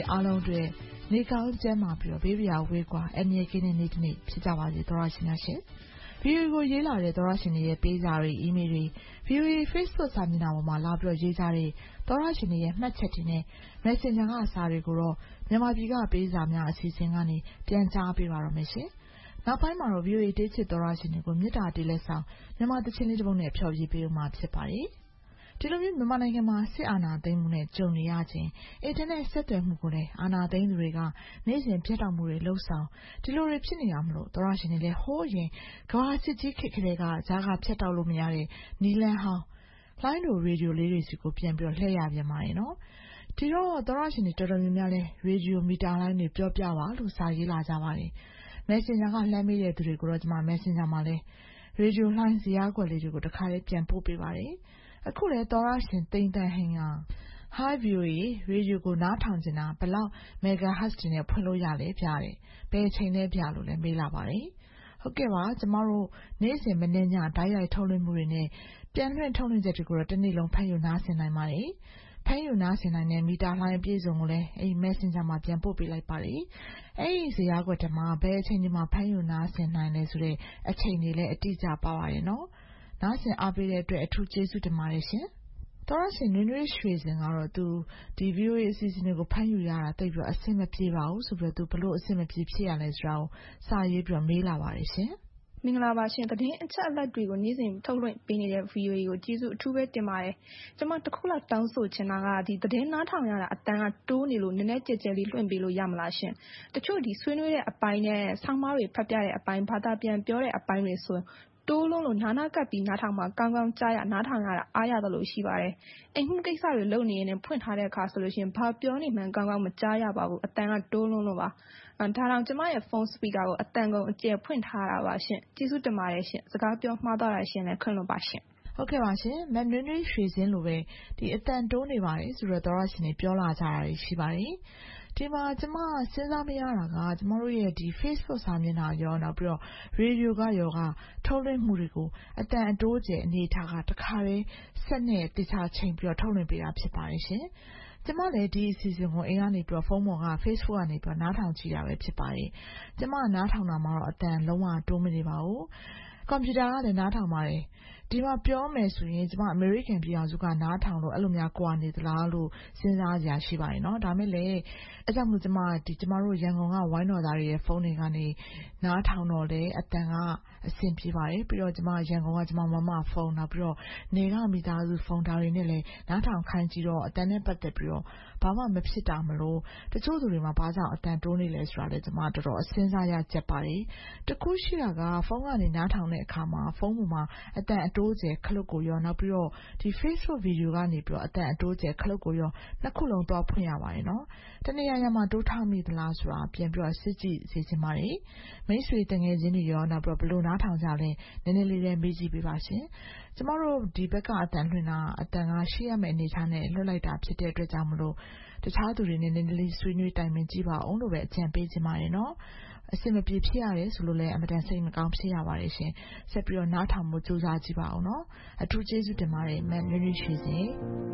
အားလုံးတွေနေကောင်းကျန်းမာပြီးဘေးပြာဝေးကွာအမြဲကင်းတဲ့နေ့တစ်နေ့ဖြစ်ကြပါစေသောရရှင်များရှင်ဗီဒီယိုကိုရေးလာတဲ့သောရရှင်တွေရဲ့ပေးစာတွေအီးမေးလ်တွေဗီဒီယိုရဲ့ Facebook စာမျက်နှာပေါ်မှာလာပြီးရေးကြတဲ့သောရရှင်တွေရဲ့မှတ်ချက်တွေနဲ့ Messenger ကစာတွေကိုတော့မြန်မာပြည်ကပေးစာများအစီအစဉ်ကနေပြန်ကြားပေးပါတော့မယ်ရှင်နောက်ပိုင်းမှာတော့ဗီဒီယိုရဲ့တေးချစ်သောရရှင်တွေကိုမြစ်တာတေးလက်ဆောင်မြန်မာသချင်းလေးတစ်ပုဒ်နဲ့ဖျော်ဖြေပေးဦးမှာဖြစ်ပါတယ်ဒီလိုမျိုးမြန်မာနိုင်ငံမှာစစ်အာဏာသိမ်းမှုနဲ့ကြုံနေရခြင်းအင်တာနက်ဆက်သွယ်မှုကိုလည်းအာဏာသိမ်းသူတွေကနေ့စဉ်ပြတ်တောက်မှုတွေလှုပ်ဆောင်ဒီလိုတွေဖြစ်နေတာမလို့သောရရှင်တွေလည်းဟိုးရင်ကဘာစစ်ကြီးခေတ်ကလေးကဈာကဖြတ်တောက်လို့မရတဲ့နီလန်းဟောင်းလိုင်းလိုရေဒီယိုလေးတွေစီကိုပြန်ပြီးလှည့်ရပြန်ပါတယ်နော်ဒီတော့သောရရှင်တွေတော်တော်များများလဲရေဒီယိုမီတာလိုင်းတွေပြောပြပါလို့စာရေးလာကြပါတယ် Messenger ကလှမ်းမေးတဲ့သူတွေကိုတော့ကျွန်မ Messenger မှာလဲရေဒီယိုလိုင်းဇာတ်ကွက်လေးတွေကိုတစ်ခါလေးပြန်ပို့ပေးပါတယ်အခုလဲသောရရှင်တိမ်တန်ဟင်က Hi VOA ရေဒီယိုကိုနားထောင်ချင်တာဘယ်လောက် megahertz တွေနဲ့ဖွင့်လို့ရလဲပြတယ်ဘယ်အချိန်လဲပြလို့လဲမေးလာပါတယ်ဟုတ်ကဲ့ပါကျမတို့နေ့စဉ်မနေ့ညဓာတ်ရိုက်ထုတ်လွှင့်မှုတွေနဲ့ပြန်လွှင့်ထုတ်လွှင့်ချက်တွေကိုတော့တစ်နေ့လုံးဖတ်ယူနားဆင်နိုင်ပါတယ်ဖတ်ယူနားဆင်နိုင်တဲ့မီတာလိုင်းအပြည့်စုံကိုလည်းအဲ့ Messenger မှာပြန်ပို့ပေးလိုက်ပါတယ်အဲ့ဒီဇာတ်ကွက်ထဲမှာဘယ်အချိန်ဒီမှာဖတ်ယူနားဆင်နိုင်လဲဆိုတဲ့အချိန်တွေလည်းအတိအကျပါပါတယ်နော်နားဆင်အားပေးတဲ့အတွက်အထူးကျေးဇူးတင်ပါတယ်ရှင်သောရရှင်နွေရွှေစင်ကတော့သူဒီ VOA အစီအစဉ်တွေကိုဖတ်ယူရတာတိတ်ပြီးအဆင်မပြေပါဘူးဆိုပြီးသူဘလို့အဆင်မပြေဖြစ်ရလဲဆိုတာကိုစာရေးပြီးမေးလာပါတယ်ရှင်မင်္ဂလာပါရှင်သတင်းအချက်အလက်တွေကိုနေ့စဉ်ထုတ်လွှင့်ပေးနေတဲ့ VOA ကိုကျေးဇူးအထူးပဲတင်ပါတယ်ကျွန်မတစ်ခုလောက်တောင်းဆိုချင်တာကဒီသတင်းနားထောင်ရတာအတန်ကတိုးနေလို့နည်းနည်းကြဲကြဲလေးလွှင့်ပေးလို့ရမလားရှင်တချို့ဒီဆွေးနွေးတဲ့အပိုင်းနဲ့ဆောင်းပါးတွေဖတ်ပြတဲ့အပိုင်းဘာသာပြန်ပြောတဲ့အပိုင်းတွေဆိုတိုးလုံးလို့နားကပ်ပြီးနားထောင်မှာကောင်းကောင်းကြားရနားထောင်ရတာအားရသလိုရှိပါတယ်အိမ်မှုကိစ္စတွေလုပ်နေရင်ဖွင့်ထားတဲ့အခါဆိုလို့ရှိရင်ဘာပြောနေမှန်းကောင်းကောင်းမကြားရပါဘူးအတန်ကတိုးလုံးလို့ပါဒါတောင်ကျမရဲ့ phone speaker ကိုအတန်ကုန်အကျယ်ဖွင့်ထားတာပါရှင်ကျေးဇူးတင်ပါတယ်ရှင်စကားပြောမှားတော့တာရှင်လည်းခွင့်လွှတ်ပါရှင်ဟုတ်ကဲ့ပါရှင်မနွေရွှေစင်းလိုပဲဒီအတန်တိုးနေပါတယ်ဆိုတော့သောရရှင်တွေပြောလာကြတာရှိပါတယ်ဒီမှာကျမစဉ်းစားမရတာကကျမတို့ရဲ့ဒီ Facebook စာမျက်နှာရောနောက်ပြီးတော့ရေဒီယိုကရောကထုတ်လွှင့်မှုတွေကိုအတန်အတိုးကျအနေထားကတခါလေးဆက်နဲ့တခြားချိန်ပြီးတော့ထုတ်လွှင့်ပေးတာဖြစ်ပါတယ်ရှင်ကျမလည်းဒီအစီအစဉ်ကိုအိမ်ကနေပြီးတော့ဖုန်းပေါ်က Facebook ကနေပြီးတော့နားထောင်ကြည့်တာပဲဖြစ်ပါတယ်ကျမနားထောင်တာမှာတော့အတန်လုံးဝတိုးမနေပါဘူးကွန်ပျူတာကလည်းနားထောင်ပါတယ်ဒီမှာပြောမယ်ဆိုရင်ကျမအမေရိကန်ပြည်အောင်စုကနားထောင်လို့အဲ့လိုများကွာနေသလားလို့စဉ်းစားကြရှိပါတယ်เนาะဒါမဲ့လေအဲ့ကြောင့်မို့ကျမတို့ရန်ကုန်ကဝိုင်းတော်သားတွေရဲ့ဖုန်းတွေကနေနားထောင်တော့လေအတန်ကအဆင်ပြေပါတယ်ပြီးတော့ကျမရန်ကုန်ကကျမမမဖုန်းနောက်ပြီးတော့နေကမိသားစုဖုန်းဒါတွေနဲ့လည်းနားထောင်ခိုင်းကြည့်တော့အတန်နဲ့ပတ်သက်ပြီးတော့ဘာမှမဖြစ်တာမလို့တချို့သူတွေမှာဘာကြောင့်အတန်တိုးနေလဲဆိုတာလည်းကျမတော်တော်အစဉ်းစားရကြက်ပါတယ်တခုရှိတာကဖုန်းကနေနားထောင်တဲ့အခါမှာဖုန်းပေါ်မှာအတန်အတိုးကျခလုတ်ကိုရောနောက်ပြီးတော့ဒီ Facebook ဗီဒီယိုကနေပြီးတော့အတန်အတိုးကျခလုတ်ကိုရောနှစ်ခုလုံးတော့ဖွင့်ရပါတယ်နော်တနေရာမှာတိုးထားမိသလားဆိုတာပြန်ပြီးတော့စစ်ကြည့်စေချင်ပါတယ်မိတ်ဆွေတငယ်ချင်းတွေရောနောက်ပြီးတော့ဘလို့နားထောင်ကြလဲနည်းနည်းလေးလည်းမေးကြည့်ပေးပါရှင်ကျမတို့ဒီဘက်ကအတန်လွှင့်တာအတန်ကရှိရမယ့်အနေထားနဲ့လွှတ်လိုက်တာဖြစ်တဲ့အတွက်ကြောင့်မလို့တခြားသူတွေနဲ့နည်းနည်းလေးဆွေးနွေးတိုင်ပင်ကြည့်ပါအောင်လို့ပဲအကြံပေးချင်ပါတယ်နော်အဆင်မပြေဖြစ်ရတယ်ဆိုလို့လည်းအမတန်စိတ်မကောင်းဖြစ်ရပါတယ်ရှင်ဆက်ပြီးတော့နားထောင်မှုစူးစမ်းကြည့်ပါအောင်နော်အထူးကျေးဇူးတင်ပါတယ်မန်နွေရွှေစင်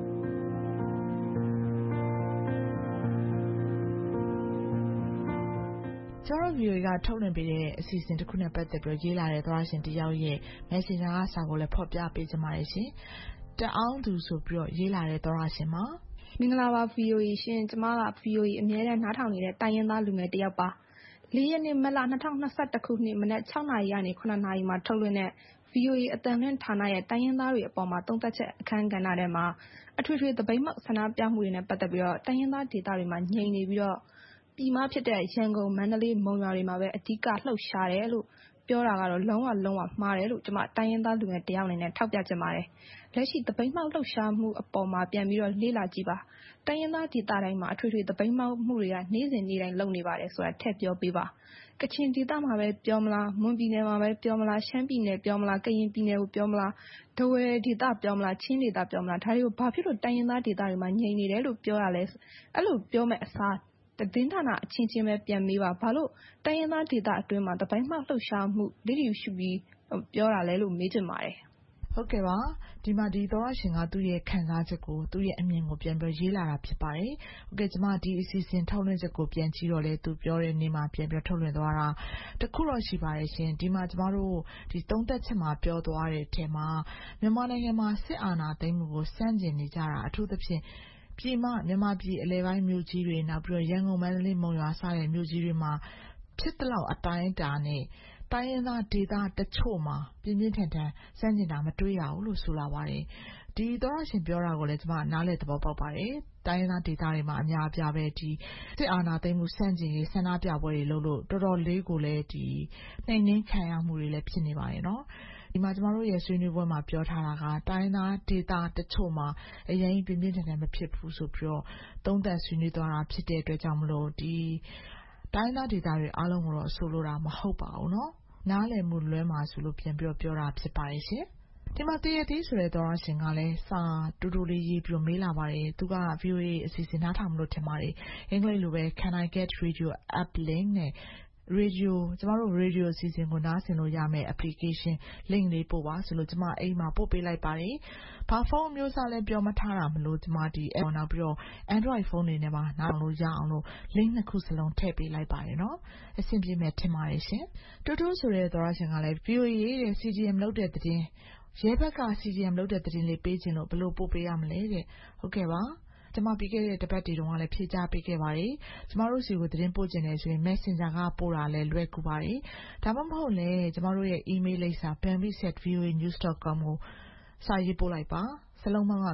ကျွန်တော်ဗီဒီယိုကထုတ်လွှင့်ပေးတဲ့အစီအစဉ်တစ်ခုနဲ့ပတ်သက်ပြီးရေးလာတဲ့သောရရှင်တယောက်ရဲ့ Messenger ကစာကိုလည်းဖော်ပြပေးကြပါတယ်ရှင်တအောင်သူဆိုပြီးတော့ရေးလာတဲ့သောရရှင်မှာမင်္ဂလာပါ VOA ရှင်ကျမက VOA အမြဲတမ်းနားထောင်နေတဲ့တိုင်းရင်းသားလူငယ်တစ်ယောက်ပါ4ရက်နေ့မတ်လ2021ခုနှစ်မနက်6နာရီကနေ9နာရီမှာထုတ်လွှင့်တဲ့ VOA အတန်လွှင့်ဌာနရဲ့တိုင်းရင်းသားတွေအပေါ်မှာသုံးသပ်ချက်အခမ်းကဏ္ဍထဲမှာအထွေထွေသပိတ်မှောက်ဆန္ဒပြမှုတွေနဲ့ပတ်သက်ပြီးတော့တိုင်းရင်းသားဒေသတွေမှာညှိနေပြီးတော့ပြည်မဖြစ်တဲ့ရန်ကုန်မန္တလေးမုံရွာတွေမှာပဲအဓိကလှုပ်ရှားတယ်လို့ပြောတာကတော့လုံးဝမှားတယ်လို့ကျွန်မတိုင်းရင်းသားလူငယ်တယောက်အနေနဲ့ထောက်ပြချင်ပါတယ်လက်ရှိသပိတ်မှောက်လှုပ်ရှားမှုအပေါ်မှာပြန်ပြီးတော့လေ့လာကြည့်ပါတိုင်းရင်းသားဒေသတိုင်းမှာအထွေထွေသပိတ်မှောက်မှုတွေကနေ့စဉ်နေ့တိုင်းလုပ်နေပါတယ်ဆိုတာထည့်ပြောပေးပါကချင်ဒေသမှာပဲပြောမလားမွန်ပြည်နယ်မှာပဲပြောမလားရှမ်းပြည်နယ်ပြောမလားကရင်ပြည်နယ်ကိုပြောမလားဒဝယ်ဒေသပြောမလားချင်းဒေသပြောမလားဒါတွေကိုဘာဖြစ်လို့တိုင်းရင်းသားဒေသတွေမှာညှိနေတယ်လို့ပြောရလဲအဲ့လိုပြောမဲ့အစားသတင်းဌာနအချင်းချင်းပဲပြန်မေးပါဘာလို့တိုင်းရင်းသားဒေသအတွင်းမှာသပိတ်မှောက်လှုပ်ရှားမှုလစ်လျူရှုပြီးပြောတာလဲလို့မေးချင်ပါတယ်ဟဟုတ်ကဲ့ပါဒီမှာဒီသောရရှင်ကသူ့ရဲ့ခံစားချက်ကိုသူ့ရဲ့အမြင်ကိုပြန်ပြီးရေးလာတာဖြစ်ပါတယ်ဟုတ်ကဲ့ကျမဒီအစီအစဉ်ထုတ်လွှင့်ချက်ကိုပြန်ကြည့်တော့လေသူပြောတဲ့နေ့မှာပြန်ပြီးထုတ်လွှင့်သွားတာတခုတော့ရှိပါတယ်ရှင်ဒီမှာကျမတို့ဒီသုံးသက်ချက်မှာပြောသွားတဲ့အထက်မှာမြန်မာနိုင်ငံမှာစစ်အာဏာသိမ်းမှုကိုစန့်ကျင်နေကြတာအထူးသဖြင့်ပြည်မမြန်မာပြည်အလဲပိုင်းမြို့ကြီးတွေနောက်ပြီးတော့ရန်ကုန်မန္တလေးမုံရွာစတဲ့မြို့ကြီးတွေမှာဖြစ်တဲ့လောက်အတိုင်းအတာနဲ့တိုင်းရင်းသားဒေသတချို့မှာပြင်းပြင်းထန်ထန်စန့်ကျင်တာမတွေ့ရဘူးလို့ဆိုလာပါတယ်ဒီသောရရှင်ပြောတာကိုလည်းကျမနားလည်သဘောပေါက်ပါတယ်တိုင်းရင်းသားဒေသတွေမှာအများအပြားပဲဒီစစ်အာဏာသိမ်းမှုစန့်ကျင်ရေးဆန္ဒပြပွဲတွေလုပ်လို့တော်တော်လေးကိုလည်းဒီနှိမ်နင်းခံရမှုတွေလည်းဖြစ်နေပါတယ်နော်ဒီမှာကျမတို့ရဲ့ဆွေးနွေးပွဲမှာပြောထားတာကတိုင်းသားဒေသတချို့မှာအရင်ပြင်းပြင်းထန်ထန်မဖြစ်ဘူးဆိုပြီးတော့သုံးသပ်ဆွေးနွေးသွားတာဖြစ်တဲ့အတွက်ကြောင့်မလို့ဒီတိုင်းသားဒေသတွေအားလုံးကိုတော့ဆိုလိုတာမဟုတ်ပါဘူးနော်နားလည်မှုလွဲမှာဆိုလို့ပြန်ပြောတာဖြစ်ပါတယ်ရှင်ဒီမှာတရသေးဆိုတဲ့သောရရှင်ကလည်းစာတူတူလေးရေးပြီးမေးလာပါတယ်သူက VOA အစီအစဉ်နားထောင်လို့ထင်ပါတယ်အင်္ဂလိပ်လိုပဲ Can I get radio app link နဲ့radio ကျမတို့ radio အစီအစဉ်ကိုနားဆင်လို့ရမယ် application link လေးပို့ပါဆိုလို့ကျမအိမ်မှာပို့ပေးလိုက်ပါတယ်ဘာဖုန်းမျိုးစားလဲပြောမထားတာမလို့ကျမဒီ app နောက်ပြီးတော့ Android ဖုန်းတွေနဲ့ပါနားထောင်လို့ရအောင်လို့ link နှစ်ခုစလုံးထည့်ပေးလိုက်ပါတယ်နော်အဆင်ပြေမယ်ထင်ပါတယ်ရှင်တူတူဆိုတဲ့သောရရှင်ကလည်း VOA ရဲ့ CGM လုပ်တဲ့သတင်းရဲဘက်က CGM လုပ်တဲ့သတင်းလေးပေးခြင်းလို့ဘယ်လိုပို့ပေးရမလဲတဲ့ဟုတ်ကဲ့ပါကျမပြီးခဲ့တဲ့တပတ်တည်းတုန်းကလည်းဖြေကြားပေးခဲ့ပါတယ်ကျမတို့စီကိုသတင်းပို့ခြင်းနဲ့ဆိုရင် Messenger ကပို့တာလည်းလွယ်ကူပါတယ်ဒါမှမဟုတ်လည်းကျမတို့ရဲ့ email လိပ်စာ bambi@voanews.com ကိုစာရေးပို့လိုက်ပါစလုံးပေါင်းက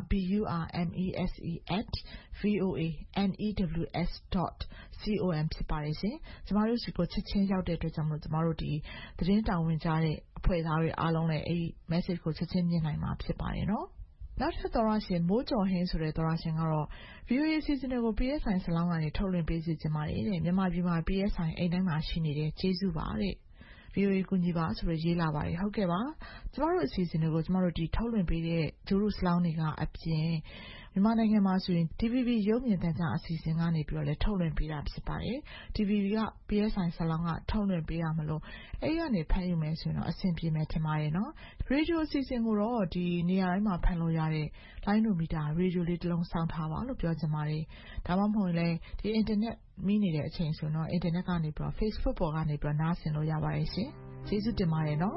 BURMESE@voanews.com ဖြစ်ပါတယ်ရှင်ကျမတို့စီကိုချက်ချင်းရောက်တဲ့အတွက်ကြောင့်မို့ကျမတို့ဒီသတင်းတာဝန်ကြားတဲ့အဖွဲ့သားတွေအားလုံးလည်းအဲ့ဒီ message ကိုချက်ချင်းမြင်နိုင်မှာဖြစ်ပါတယ်နော်နောက်ထပ်သောရရှင်မိုးကျော်ဟင်းဆိုတဲ့သောရရှင်ကတော့ VOA စီစဉ်တွေကို PSI ဆလောင်းကနေထုတ်လွှင့်ပေးစီခြင်းပါတယ်တဲ့မြန်မာပြည်မှာ PSI အိမ်တိုင်းမှာရှိနေတဲ့ကျေးဇူးပါတဲ့ VOA ကူညီပါဆိုပြီးရေးလာပါတယ်ဟုတ်ကဲ့ပါကျမတို့အစီအစဉ်တွေကိုကျမတို့ဒီထုတ်လွှင့်ပေးတဲ့ဂျိုးရုဆလောင်းတွေကအပြင်မြန်မာနိုင်ငံမှာဆိုရင် DVB ရုပ်မြင်သံကြားအစီအစဉ်ကနေပြီးတော့လည်းထုတ်လွှင့်ပေးတာဖြစ်ပါတယ် DVB က PSI ဆလောင်းကထုတ်လွှင့်ပေးရမလို့အဲ့ကနေဖမ်းယူမယ်ဆိုရင်တော့အဆင်ပြေမယ်ထင်ပါတယ်နော်ရေဒီယိုအစီအစဉ်ကိုတော့ဒီနေရာတိုင်းမှာဖမ်းလို့ရတဲ့လိုင်းနိုမီတာရေဒီယိုလေးတစ်လုံးစောင့်ထားပါလို့ပြောချင်ပါတယ်ဒါမှမဟုတ်လည်းဒီအင်တာနက်မိနေတဲ့အချိန်ဆိုတော့အင်တာနက်ကနေပြီးတော့ Facebook ပေါ်ကနေပြီးတော့နားဆင်လို့ရပါတယ်ရှင်ကျေးဇူးတင်ပါတယ်နော်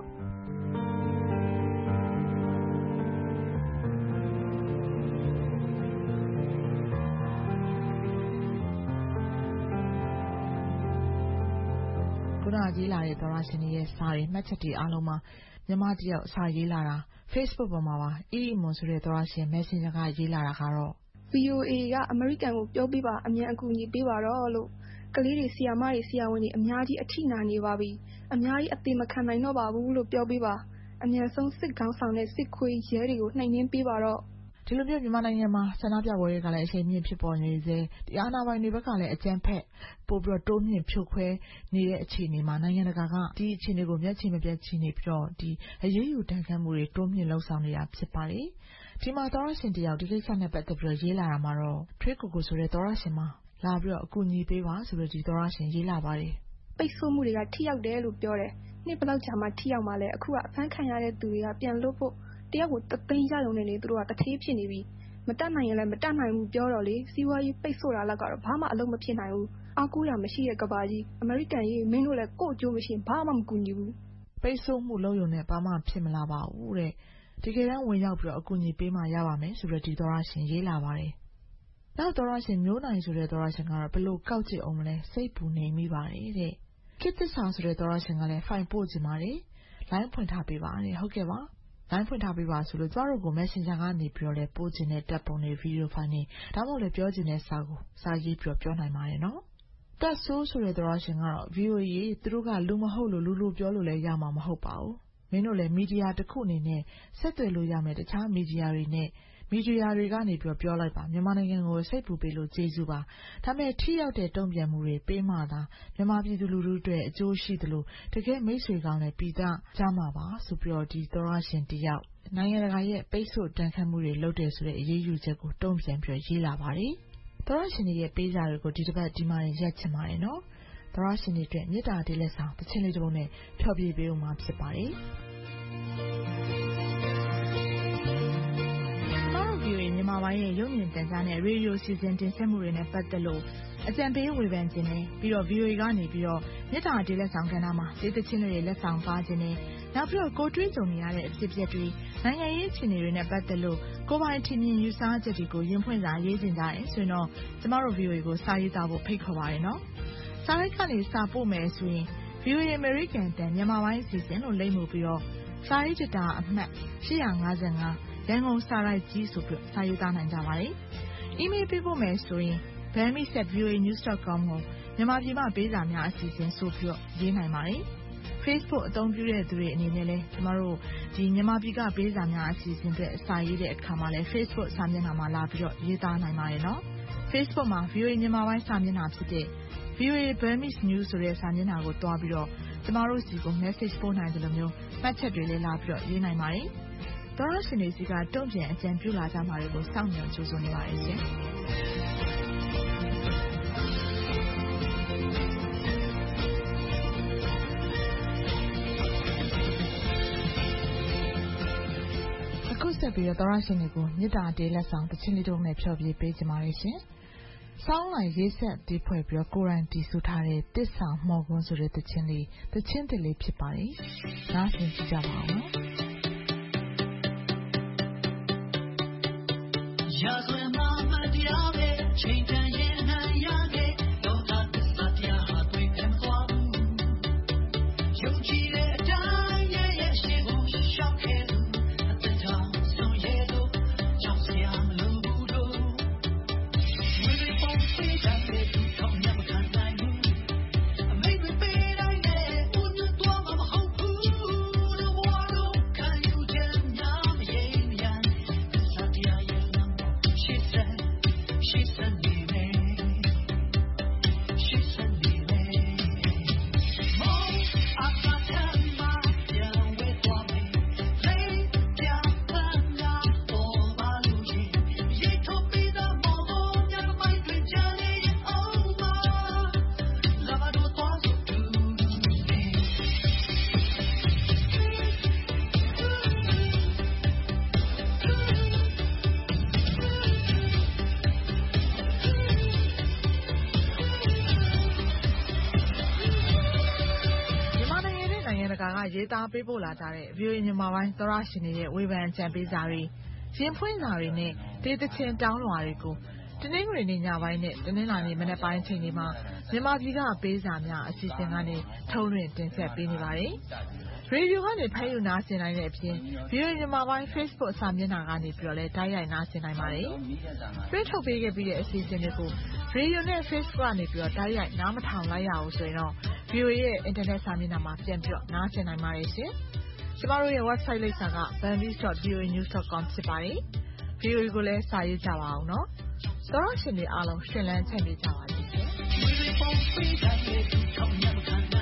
ခုနရေးလာတဲ့သောရရှင်ရဲ့စာတွေမှတ်ချက်တွေအားလုံးမှာမြန်မာတယောက်စာရေးလာတာ Facebook ပေါ်မှာပါအီမွန်ဆိုတဲ့သောရရှင် Messenger ကရေးလာတာကတော့ VOA ကအမေရိကန်ကိုပြောပြပါအမြန်အကူအညီပေးပါတော့လို့ကလေးတွေဆီယာမတွေဆီယာဝန်တွေအများကြီးအထိနာနေပါပြီအများကြီးအသေးမခံနိုင်တော့ပါဘူးလို့ပြောပြပါအမြန်ဆုံးစစ်ကောင်းဆောင်တဲ့စစ်ခွေးရဲတွေကိုနှိမ်နင်းပေးပါတော့ဒီလိုမျိုးမြန်မာနိုင်ငံမှာဆန္ဒပြပွဲတွေကလည်းအချိန်မြင့်ဖြစ်ပေါ်နေစေဒီအာဏာပိုင်တွေဘက်ကလည်းအကြမ်းဖက်ပို့ပြီးတော့တိုးမြင့်ဖြိုခွဲနေတဲ့အခြေအနေမှာနိုင်ငံတကာကဒီအခြေအနေကိုမျက်ခြေမပြတ်ချီနေပြီးတော့ဒီအရေးယူတန်းခတ်မှုတွေတိုးမြင့်လှုပ်ဆောင်နေတာဖြစ်ပါတယ်ဒီမှာသောရရှင်တယောက်ဒီကိစ္စနဲ့ပတ်သက်ပြီးရေးလာတာမှာတော့ထွေးကိုကိုဆိုတဲ့သောရရှင်မှာလာပြီးတော့အကူအညီပေးပါဆိုပြီးဒီသောရရှင်ရေးလာပါတယ်ပိတ်ဆို့မှုတွေကထိရောက်တယ်လို့ပြောတယ်နှစ်ဘလောက်ကြာမှထိရောက်မှလဲအခုကအဖမ်းခံရတဲ့သူတွေကပြန်လွတ်ဖို့တယောက်ကို3သိန်းရရုံနဲ့လေသူတို့ကတထေးဖြစ်နေပြီမတတ်နိုင်ရင်လည်းမတတ်နိုင်ဘူးပြောတော့လေစီးပွားရေးပိတ်ဆို့တာလောက်ကတော့ဘာမှအလုပ်မဖြစ်နိုင်ဘူးအားကိုးရမရှိတဲ့ကဘာကြီးအမေရိကန်ကြီးမင်းတို့လည်းကို့အကျိုးမရှိဘာမှမကူညီဘူးပိတ်ဆို့မှုလုပ်ရုံနဲ့ဘာမှဖြစ်မလာပါဘူးတဲ့တကယ်တမ်းဝင်ရောက်ပြီးတော့အကူအညီပေးမှရပါမယ်ဆိုပြီးဒီသောရရှင်ရေးလာပါတယ်နောက်သောရရှင်မျိုးနိုင်ဆိုတဲ့သောရရှင်ကတော့ဘလို့ကောက်ကြည့်အောင်မလဲစိတ်ပူနေမိပါတယ်တဲ့ခေတ္တစာဆိုတဲ့သောရရှင်ကလည်းဖိုင်ပို့ကြည့်ပါတယ်လိုင်းဖွင့်ထားပေးပါတယ်ဟုတ်ကဲ့ပါလိုင်းဖွင့်ထားပေးပါဆိုလို့ကျမတို့ကို Messenger ကနေပြီးတော့လည်းပို့ခြင်းနဲ့တပ်ပုံတွေဗီဒီယိုဖိုင်တွေဒါမှမဟုတ်လည်းပြောခြင်းနဲ့စာကိုစာရေးပြီးတော့ပြောနိုင်ပါတယ်နော်တက်ဆိုးဆိုတဲ့သောရရှင်ကတော့ VOA သူတို့ကလူမဟုတ်လို့လူပြောလို့လည်းရမှာမဟုတ်ပါဘူးမင်းတို့လည်းမီဒီယာတစ်ခုအနေနဲ့ဆက်သွယ်လို့ရမယ်တခြားမီဒီယာတွေနဲ့မီဒီယာတွေကနေပြောလိုက်ပါမြန်မာနိုင်ငံကိုစိတ်ပူပေးလို့ကျေးဇူးပါဒါပေမဲ့ထိရောက်တဲ့တုံ့ပြန်မှုတွေပေးမှသာမြန်မာပြည်သူလူထုတွေအကျိုးရှိသလိုတကယ်မိတ်ဆွေကောင်းနဲ့ပြည်သားကြမှာပါဆိုပြီးတော့ဒီသောရရှင်တယောက်နိုင်ငံတကာရဲ့ပိတ်ဆို့တန်ခတ်မှုတွေလုပ်တယ်ဆိုတဲ့အရေးယူချက်ကိုတုံ့ပြန်ပြီးရေးလာပါတယ်သောရရှင်ရဲ့ပေးစာတွေကိုဒီတစ်ပတ်ဒီမှာရက်ချင်ပါတယ်နော်သောရရှင်တွေအတွက်မေတ္တာတည်းလက်ဆောင်တစ်ချင်းလေးတစ်ပုဒ်နဲ့ဖျော်ဖြေပေးဦးမှာဖြစ်ပါတယ်ပိုင်းရဲ့ရုပ်မြင်သံကြားနဲ့ရေဒီယိုစီစဉ်တင်ဆက်မှုတွေနဲ့ပတ်သက်လို့အကြံပေးဝေဖန်ခြင်းနဲ့ပြီးတော့ VOA ကနေပြီးတော့မြစ်တာတေးလက်ဆောင်ကဏ္ဍမှာဒေသချင်းတွေလက်ဆောင်ပါခြင်းနဲ့နောက်ပြီးတော့ကိုတွေးကြုံနေရတဲ့အဖြစ်အပျက်တွေနိုင်ငံရေးအခြေအနေတွေနဲ့ပတ်သက်လို့ကိုပိုင်ထင်မြင်ယူဆချက်တွေကိုရင်ဖွင့်စာရေးတင်ကြတယ်ဆိုရင်တော့ကျမတို့ VOA ကိုစာရေးသားဖို့ဖိတ်ခေါ်ပါတယ်နော်စာရိုက်ကနေစာပို့မယ်ဆိုရင် VOA American တန်မြန်မာပိုင်းအစီအစဉ်လို့လိမ့်မှုပြီးတော့စာရေးတာအမှတ်855ရန်ကုန်စာရိုက်ကြီးဆိုပြီးစာရေးသားနိုင်ကြပါတယ်။ email ပေးဖို့မယ်ဆိုရင် bami@voanews.com ကိုမြန်မာပြည်မှာပေးစာများအစီအစဉ်ဆိုပြီးရေးနိုင်ပါတယ်။ Facebook အသုံးပြုတဲ့သူတွေအနေနဲ့လည်းကျမတို့ဒီမြန်မာပြည်ကပေးစာများအစီအစဉ်တွေအစာရေးတဲ့အခါမှာလည်း Facebook စာမျက်နှာမှာလာပြီးတော့ရေးသားနိုင်ပါတယ်နော်။ Facebook မှာ VOA မြန်မာပိုင်းစာမျက်နှာဖြစ်တဲ့ VOA Burmese News ဆိုတဲ့စာမျက်နှာကိုတွားပြီးတော့ကျမတို့စီကို message ပို့နိုင်တယ်လို့မျိုးမှတ်ချက်တွေလည်းလာပြီးတော့ရေးနိုင်ပါတယ်။သောရရှင်တွေစီကတုံ့ပြန်အကြံပြုလာကြမှာတွေကိုစောင့်မျှော်ကြိုးစားနေပါတယ်ရှင်။အခုဆက်ပြီးတော့သောရရှင်တွေကိုမြစ်တာတေးလက်ဆောင်တချင်းလေးတို့နဲ့ဖျော်ဖြေပေးကြပါရရှင်။ဆောင်းလိုက်ရေးဆက်တီးဖွဲ့ပြီးတော့ကိုရန်တီဆူထားတဲ့တစ်ဆောင်မော်ကွန်းဆိုတဲ့တချင်းလေးဖြစ်ပါတယ်။နားဆင်ကြည့်ကြပါဦးနော်။ရာဇဝင်မှာမတရားပဲချိန်တန်ရင်နှံရခဲ့တော့တာသစ္စာတရားဟာတွေ့တယ်မသွားဘူးယုံကြည်တဲ့အတိုင်းရဲ့ရှေ့ကိုရှောက်ခဲ့သူအသက်တောင်ဆုံးရဲ့တို့ကြောက်စရာမလိုဘူးတို့ဝိရိယပုံဖေးတဲ့သူထောင်ရမခံနိုင်ဘူးအမေမပေးနိုင်တဲ့ဦးညတော့မဟုတ်ဘူးလို့ဝါတော့ခံယူချက်များမရင်မရန်သစ္စာတရားရဲ့She said me She said me Mom I got tell my young with me Play down na for maluji Ye to be the momo never mind with Johnny oh ma Lava do was to meရေးသားပေးပို့လာကြတဲ့ VOA မြန်မာပိုင်းသောရရှင်တွေရဲ့ဝေဖန်အကြံပေးစာတွေရင်ဖွင့်စာတွေနဲ့ဒေသချင်းတောင်းလွှာတွေကိုတနင်္ဂနွေနေ့ညပိုင်းနဲ့တနင်္လာနေ့မနက်ပိုင်းချိန်တွေမှာမြန်မာပြည်ကပေးစာများအစီအစဉ်ကနေထုတ်လွှင့်တင်ဆက်ပေးနေပါတယ်။ရေဒီယိုကနေဖမ်းယူနားဆင်နိုင်တဲ့အပြင် VOA မြန်မာပိုင်း Facebook စာမျက်နှာကနေပြီးတော့လည်းတိုက်ရိုက်နားဆင်နိုင်ပါတယ်။ပြထုတ်ပေးခဲ့ပြီးတဲ့အစီအစဉ်တွေကိုရေဒီယိုနဲ့ Facebook ကနေပြီးတော့တိုက်ရိုက်နားမထောင်လိုက်ရအောင်ဆိုရင်တော့VOA ရဲ့အင်တာနက်စာမျက်နှာမှာပြန်ပြီးတော့နားဆင်နိုင်ပါတယ်ရှင်။ကျမတို့ရဲ့ website လိပ်စာက bambis.voanews.com ဖြစ်ပါတယ်။ VOA ကိုလည်းစာရေးကြပါအောင်နော်။သောရရှင်တွေအားလုံးရှင်လန်းချမ်းမြေ့ကြပါစေရှင်။